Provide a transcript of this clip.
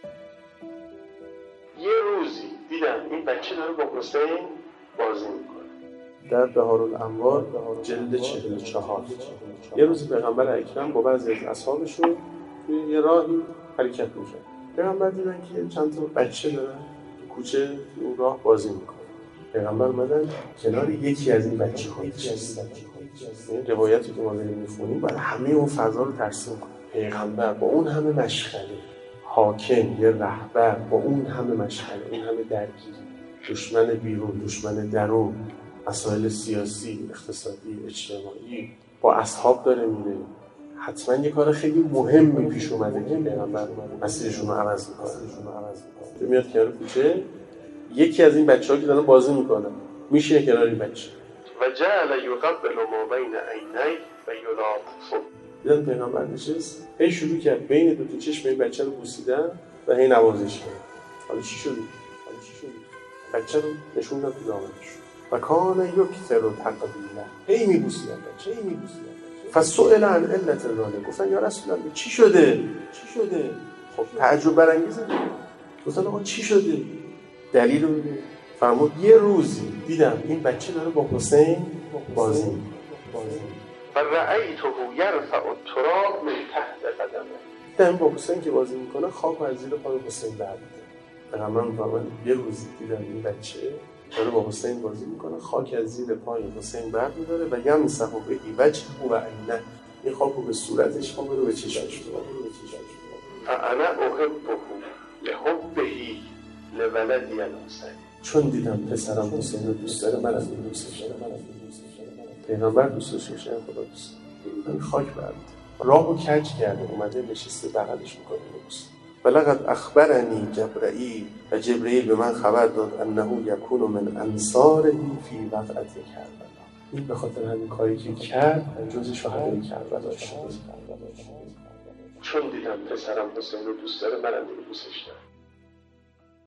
یه روزی دیدم این بچه داره با حسین بازی میکنه. در بهارالانوار جلد 44. یه روزی پیغمبر اکرم با بعضی از اصحابشون توی یه راهی حرکت میشه. پیغمبر دیدن که چند تا بچه دارن تو کوچه اون راه بازی میکنن. پیغمبر اومدن کنار یکی از این بچه‌ها نشستن. این روایتی که ما داریم میخونیم باید همه اون فضا رو ترسیم کنه. پیغمبر با اون همه مشغله، حاکم یه رهبر با اون همه مشغله، اون همه درگیری، دشمن بیرون، دشمن درون، مسائل سیاسی، اقتصادی، اجتماعی، با اصحاب داره میره. حتما یه کار خیلی مهمی پیش اومده که پیغمبر مسیرشون رو عوض میکنه. میاد کنار کوچه، یکی از این بچه‌ها که دارن بازی میکنن میشینه کنار این بچه و جعل یقبل ما بین عینیه و یلاطف. دیدن پیغمبر نشست، هی شروع کرد بین دو تا چشم این بچه رو بوسیدن و هی نوازش کرد. حالا چی شد؟ بچه رو نشوندن تو دامنش و کان یکثر تقبیله، هی میبوسیدن بچه. فسئل عن علت ذلک، گفتن یا رسول الله چی شده؟ خب تعجب برانگیزه. گفتن آقا چی شده؟ دلیل رو بگو. فرمود یه روزی دیدم این بچه داره با حسین بازی میکنه. و رأیته یرفع التراب من تحت قدمه. دیدم با حسین که بازی میکنه خاک از زیر پای حسین برمی‌داره. پیغمبر میفرمایند یه روزی دیدم این بچه داره با حسین بازی میکنه، خاک از زیر پای حسین برمی‌داره و یمسح به وجهه و عینه، این خاک رو به صورتش می‌کنه و به چشمش می‌کنه. فانا احبه لحبه لولدی الحسین. چون دیدم پسرم حسین رو دوست داره، منم دوستش دارم. پیغمبر دوستش میشه، خدا دوست داره. خاک برد راهو کج کرده، اومده نشسته بغلش میکنه دوست. ولقد اخبرنی جبرائیل، و جبرائیل به من خبر داد انه یکون من انصاره فی وقعت کربلا. این به خاطر همین کاری که کرد جزء شهدای کربلا شد. چون دیدم پسرم حسین رو دوست داره، منم دوستش دارم.